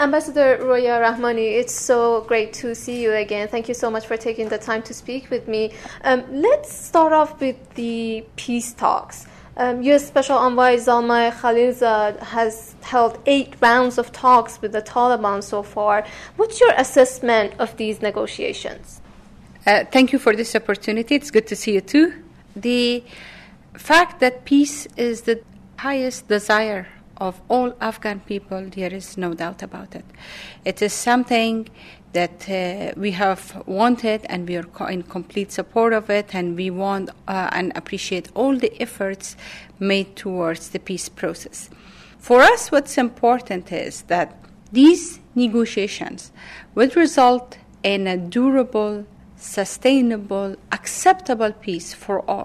Ambassador Roya Rahmani, it's so great to see you again. Thank you so much for taking the time to speak with me. Let's start off with the peace talks. U.S. Special Envoy Zalmay Khalilzad has held 8 rounds of talks with the Taliban so far. What's your assessment of these negotiations? Thank you for this opportunity. It's good to see you too. The fact that peace is the highest desire of all Afghan people, there is no doubt about it. It is something that we have wanted, and we are in complete support of it, and we want and appreciate all the efforts made towards the peace process. For us, what's important is that these negotiations would result in a durable, sustainable, acceptable peace for all.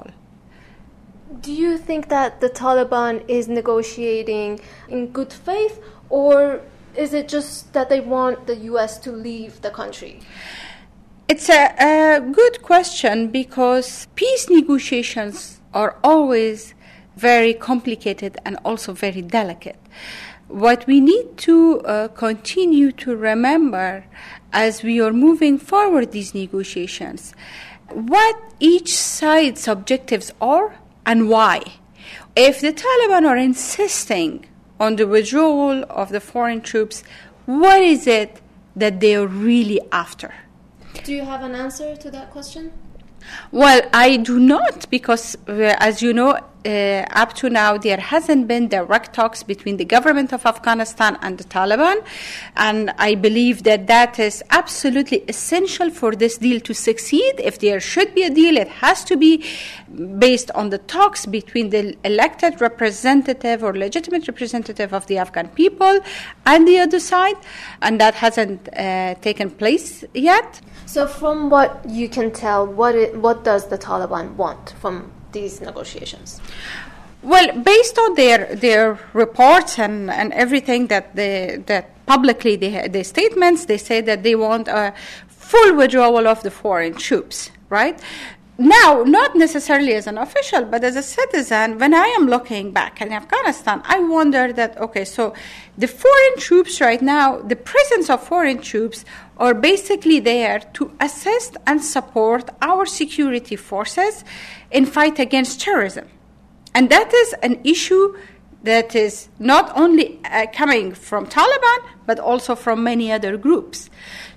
Do you think that the Taliban is negotiating in good faith, or is it just that they want the U.S. to leave the country? It's a good question, because peace negotiations are always very complicated and also very delicate. What we need to continue to remember as we are moving forward these negotiations, what each side's objectives are and why. If the Taliban are insisting on the withdrawal of the foreign troops, what is it that they are really after? Do you have an answer to that question? Well, I do not, because as you know, up to now there hasn't been direct talks between the government of Afghanistan and the Taliban, and I believe that that is absolutely essential for this deal to succeed. If there should be a deal, it has to be based on the talks between the elected representative or legitimate representative of the Afghan people and the other side, and that hasn't taken place yet. So from what you can tell, what does the Taliban want from these negotiations? Well, based on their reports and everything that publicly their statements, they say that they want a full withdrawal of the foreign troops, right? Now, not necessarily as an official, but as a citizen, when I am looking back in Afghanistan, I wonder that, okay, so the foreign troops right now, the presence of foreign troops are basically there to assist and support our security forces in fight against terrorism. And that is an issue that is not only coming from Taliban, but also from many other groups.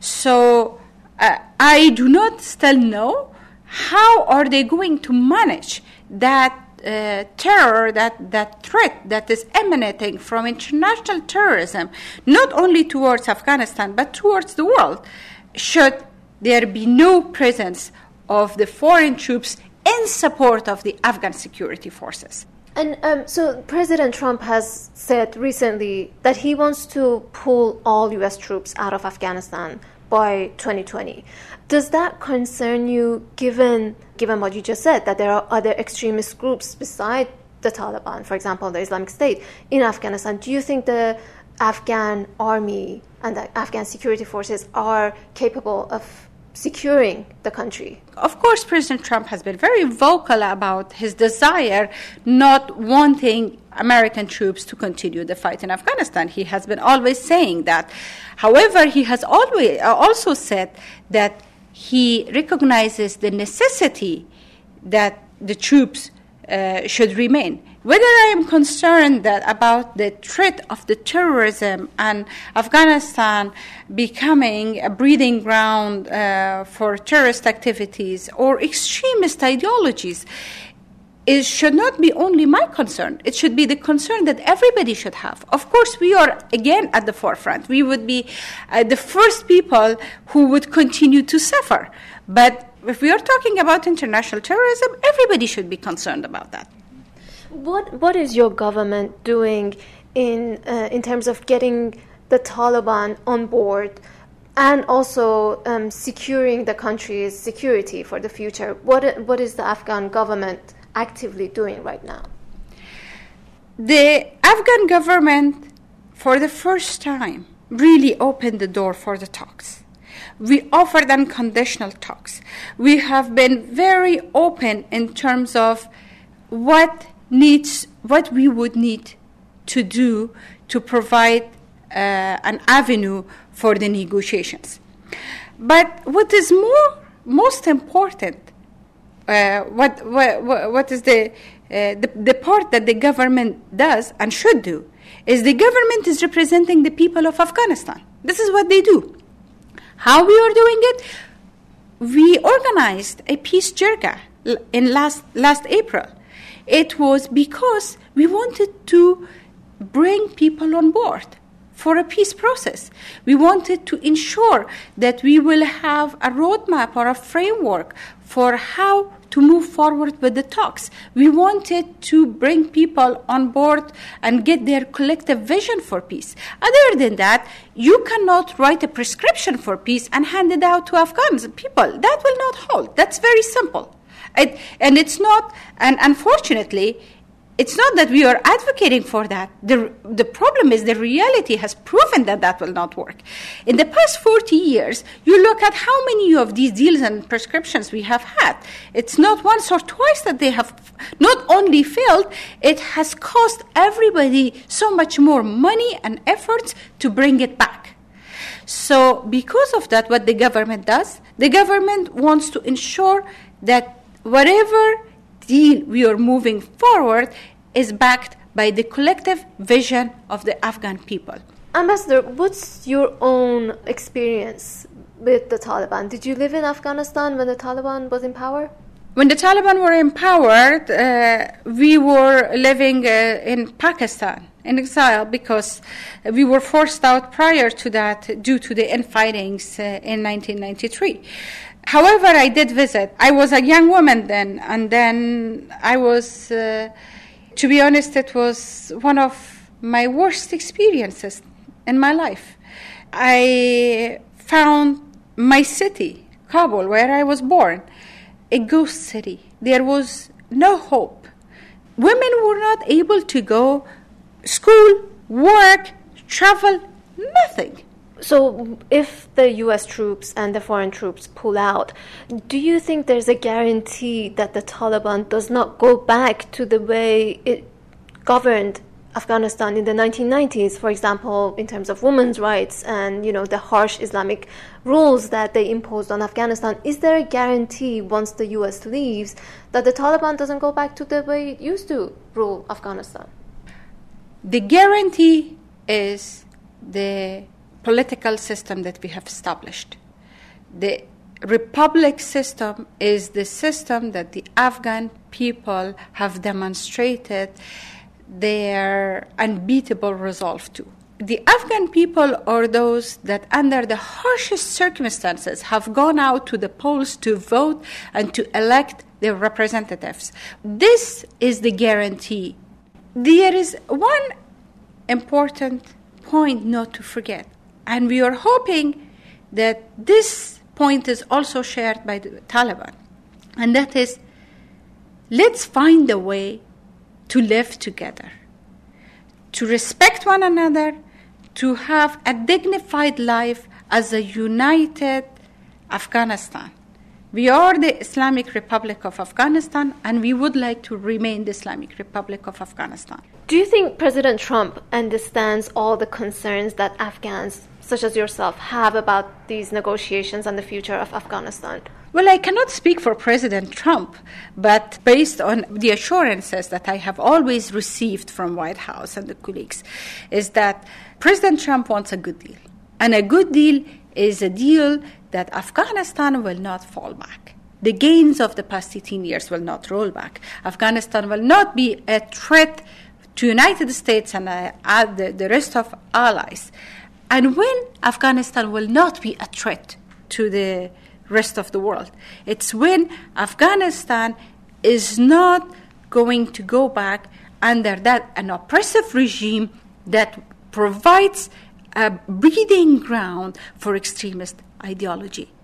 So I do not still know how are they going to manage that terror, that threat that is emanating from international terrorism, not only towards Afghanistan, but towards the world, should there be no presence of the foreign troops in support of the Afghan security forces. And so President Trump has said recently that he wants to pull all U.S. troops out of Afghanistan by 2020. Does that concern you, given what you just said, that there are other extremist groups beside the Taliban, for example, the Islamic State, in Afghanistan? Do you think the Afghan army and the Afghan security forces are capable of securing the country? Of course, President Trump has been very vocal about his desire not wanting American troops to continue the fight in Afghanistan. He has been always saying that. However, he has always also said that he recognizes the necessity that the troops should remain. Whether I am concerned about the threat of the terrorism and Afghanistan becoming a breeding ground for terrorist activities or extremist ideologies, it should not be only my concern. It should be the concern that everybody should have. Of course, we are, again, at the forefront. We would be the first people who would continue to suffer. But if we are talking about international terrorism, everybody should be concerned about that. What is your government doing in terms of getting the Taliban on board and also securing the country's security for the future? What is the Afghan government actively doing right now? The Afghan government, for the first time, really opened the door for the talks. We offered unconditional talks. We have been very open in terms of what we would need to do to provide an avenue for the negotiations. But what is most important, what is the part that the government does and should do, is the government is representing the people of Afghanistan. This is what they do. How we are doing it? We organized a peace jirga in last April. It was because we wanted to bring people on board for a peace process. We wanted to ensure that we will have a roadmap or a framework for how to move forward with the talks. We wanted to bring people on board and get their collective vision for peace. Other than that, you cannot write a prescription for peace and hand it out to Afghan people. That will not hold. That's very simple. And it's not, and unfortunately, it's not that we are advocating for that. The problem is the reality has proven that will not work. In the past 40 years, you look at how many of these deals and prescriptions we have had. It's not once or twice that they have not only failed, it has cost everybody so much more money and efforts to bring it back. So because of that, what the government does, the government wants to ensure that whatever deal we are moving forward is backed by the collective vision of the Afghan people. Ambassador, what's your own experience with the Taliban? Did you live in Afghanistan when the Taliban was in power? When the Taliban were empowered, we were living in Pakistan in exile because we were forced out prior to that due to the infightings in 1993. However, I did visit. I was a young woman then, and then I was, to be honest, it was one of my worst experiences in my life. I found my city, Kabul, where I was born, a ghost city. There was no hope. Women were not able to go school, work, travel, nothing. So if the U.S. troops and the foreign troops pull out, do you think there's a guarantee that the Taliban does not go back to the way it governed Afghanistan in the 1990s, for example, in terms of women's rights and, the harsh Islamic rules that they imposed on Afghanistan? Is there a guarantee once the U.S. leaves that the Taliban doesn't go back to the way it used to rule Afghanistan? The guarantee is the political system that we have established. The republic system is the system that the Afghan people have demonstrated their unbeatable resolve to. The Afghan people are those that under the harshest circumstances have gone out to the polls to vote and to elect their representatives. This is the guarantee. There is one important point not to forget, and we are hoping that this point is also shared by the Taliban, and that is, let's find a way to live together, to respect one another, to have a dignified life as a united Afghanistan. We are the Islamic Republic of Afghanistan, and we would like to remain the Islamic Republic of Afghanistan. Do you think President Trump understands all the concerns that Afghans, such as yourself, have about these negotiations and the future of Afghanistan? Well, I cannot speak for President Trump, but based on the assurances that I have always received from White House and the colleagues, is that President Trump wants a good deal. And a good deal is a deal that Afghanistan will not fall back. The gains of the past 18 years will not roll back. Afghanistan will not be a threat to United States and the rest of allies. And when Afghanistan will not be a threat to the rest of the world, it's when Afghanistan is not going to go back under an oppressive regime that provides a breeding ground for extremist ideology.